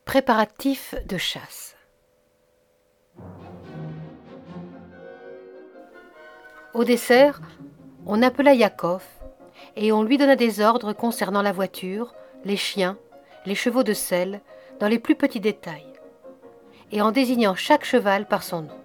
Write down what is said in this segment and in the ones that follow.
Préparatifs de chasse. Au dessert, on appela Yakov et on lui donna des ordres concernant la voiture, les chiens, les chevaux de selle, dans les plus petits détails, et en désignant chaque cheval par son nom.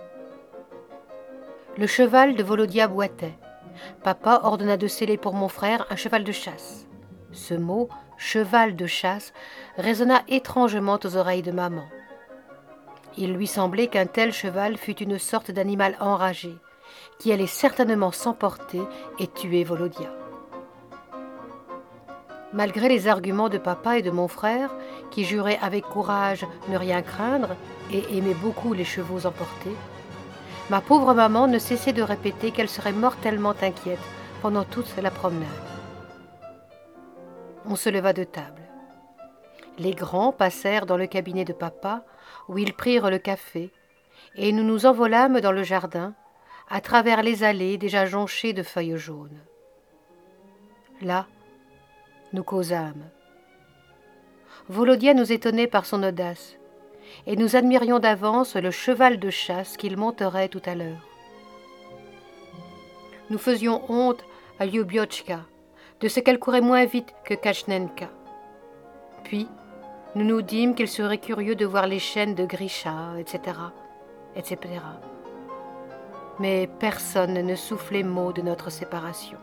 Le cheval de Volodia boitait. Papa ordonna de sceller pour mon frère un cheval de chasse. Ce mot, cheval de chasse, résonna étrangement aux oreilles de maman. Il lui semblait qu'un tel cheval fût une sorte d'animal enragé, qui allait certainement s'emporter et tuer Volodia. Malgré les arguments de papa et de mon frère, qui juraient avec courage ne rien craindre et aimaient beaucoup les chevaux emportés, ma pauvre maman ne cessait de répéter qu'elle serait mortellement inquiète pendant toute la promenade. On se leva de table. Les grands passèrent dans le cabinet de papa, où ils prirent le café, et nous nous envolâmes dans le jardin, à travers les allées déjà jonchées de feuilles jaunes. Là, nous causâmes. Volodia nous étonnait par son audace, et nous admirions d'avance le cheval de chasse qu'il monterait tout à l'heure. Nous faisions honte à Lyubiochka, de ce qu'elle courait moins vite que Kachnenka. Puis, nous nous dîmes qu'il serait curieux de voir les chaînes de Grisha, etc., etc. Mais personne ne soufflait mot de notre séparation.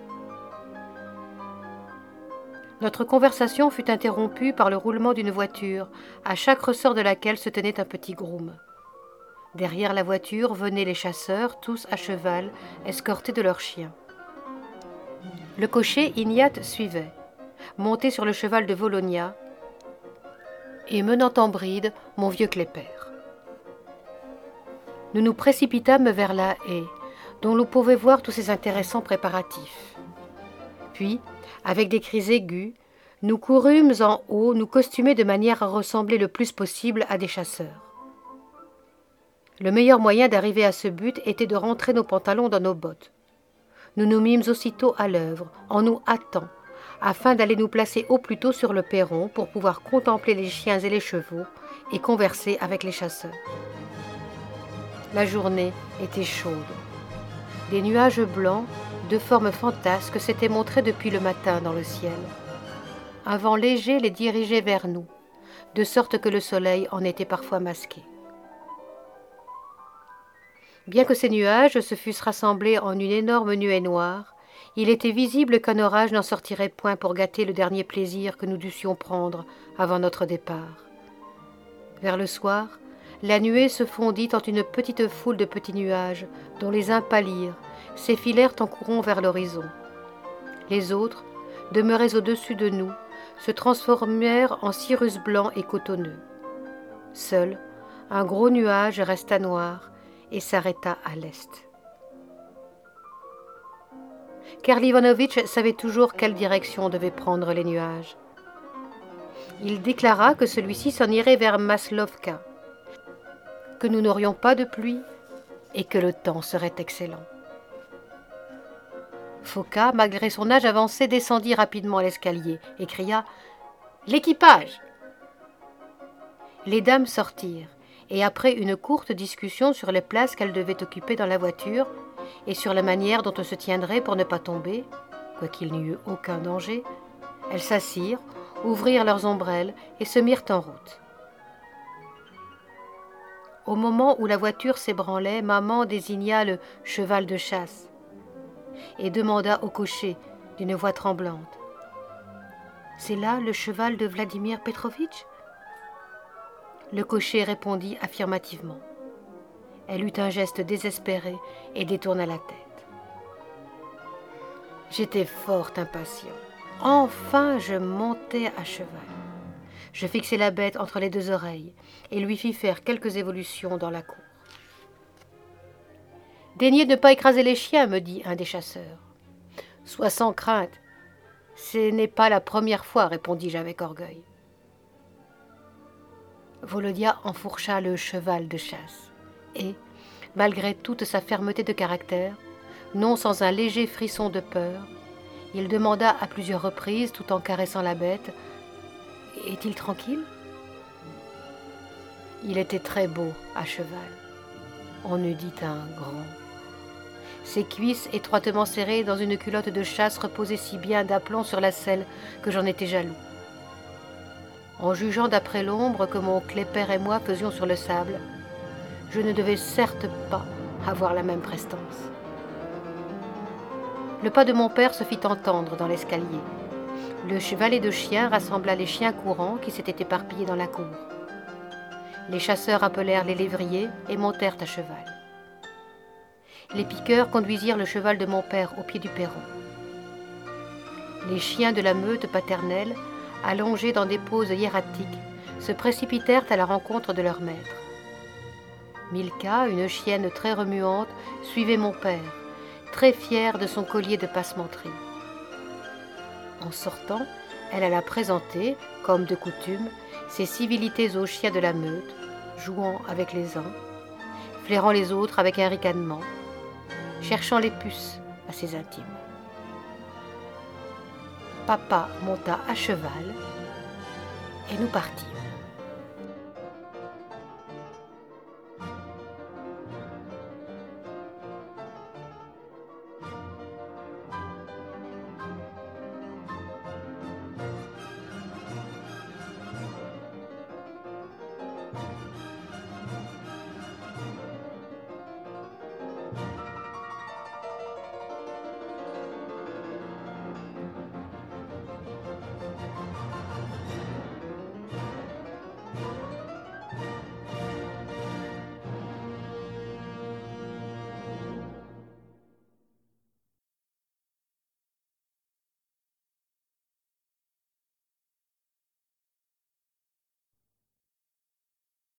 Notre conversation fut interrompue par le roulement d'une voiture, à chaque ressort de laquelle se tenait un petit groom. Derrière la voiture venaient les chasseurs, tous à cheval, escortés de leurs chiens. Le cocher Ignat suivait, monté sur le cheval de Volonia, et menant en bride mon vieux Klepper. Nous nous précipitâmes vers la haie, dont l'on pouvait voir tous ces intéressants préparatifs. Puis, avec des cris aigus, nous courûmes en haut, nous costumer de manière à ressembler le plus possible à des chasseurs. Le meilleur moyen d'arriver à ce but était de rentrer nos pantalons dans nos bottes. Nous nous mîmes aussitôt à l'œuvre, en nous hâtant, afin d'aller nous placer au plus tôt sur le perron pour pouvoir contempler les chiens et les chevaux et converser avec les chasseurs. La journée était chaude. Des nuages blancs, de forme fantasque, s'étaient montrés depuis le matin dans le ciel. Un vent léger les dirigeait vers nous, de sorte que le soleil en était parfois masqué. Bien que ces nuages se fussent rassemblés en une énorme nuée noire, il était visible qu'un orage n'en sortirait point pour gâter le dernier plaisir que nous dussions prendre avant notre départ. Vers le soir, la nuée se fondit en une petite foule de petits nuages, dont les uns pâlirent, s'effilèrent en courant vers l'horizon. Les autres, demeurés au-dessus de nous, se transformèrent en cirrus blancs et cotonneux. Seul, un gros nuage resta noir et s'arrêta à l'est. Karl Ivanovitch savait toujours quelle direction devaient prendre les nuages. Il déclara que celui-ci s'en irait vers Maslovka, que nous n'aurions pas de pluie et que le temps serait excellent. Foka, malgré son âge avancé, descendit rapidement l'escalier et cria « L'équipage !» Les dames sortirent, et après une courte discussion sur les places qu'elles devaient occuper dans la voiture et sur la manière dont on se tiendrait pour ne pas tomber, quoiqu'il n'y eût aucun danger, elles s'assirent, ouvrirent leurs ombrelles et se mirent en route. Au moment où la voiture s'ébranlait, maman désigna le cheval de chasse et demanda au cocher d'une voix tremblante « C'est là le cheval de Vladimir Petrovitch ?» Le cocher répondit affirmativement. Elle eut un geste désespéré et détourna la tête. J'étais fort impatient. Enfin, je montai à cheval. Je fixai la bête entre les deux oreilles et lui fis faire quelques évolutions dans la cour. « Daignez ne pas écraser les chiens, me dit un des chasseurs. « Sois sans crainte. Ce n'est pas la première fois, répondis-je avec orgueil. Volodia enfourcha le cheval de chasse et, malgré toute sa fermeté de caractère, non sans un léger frisson de peur, il demanda à plusieurs reprises, tout en caressant la bête « Est-il tranquille ?» Il était très beau à cheval. On eût dit un grand. Ses cuisses étroitement serrées dans une culotte de chasse reposaient si bien d'aplomb sur la selle que j'en étais jaloux. En jugeant d'après l'ombre que mon Kléper et moi faisions sur le sable, je ne devais certes pas avoir la même prestance. Le pas de mon père se fit entendre dans l'escalier. Le valet de chiens rassembla les chiens courants qui s'étaient éparpillés dans la cour. Les chasseurs appelèrent les lévriers et montèrent à cheval. Les piqueurs conduisirent le cheval de mon père au pied du perron. Les chiens de la meute paternelle, allongés dans des poses hiératiques, se précipitèrent à la rencontre de leur maître. Milka, une chienne très remuante, suivait mon père, très fière de son collier de passementerie. En sortant, elle alla présenter, comme de coutume, ses civilités aux chiens de la meute, jouant avec les uns, flairant les autres avec un ricanement, cherchant les puces à ses intimes. Papa monta à cheval et nous partîmes.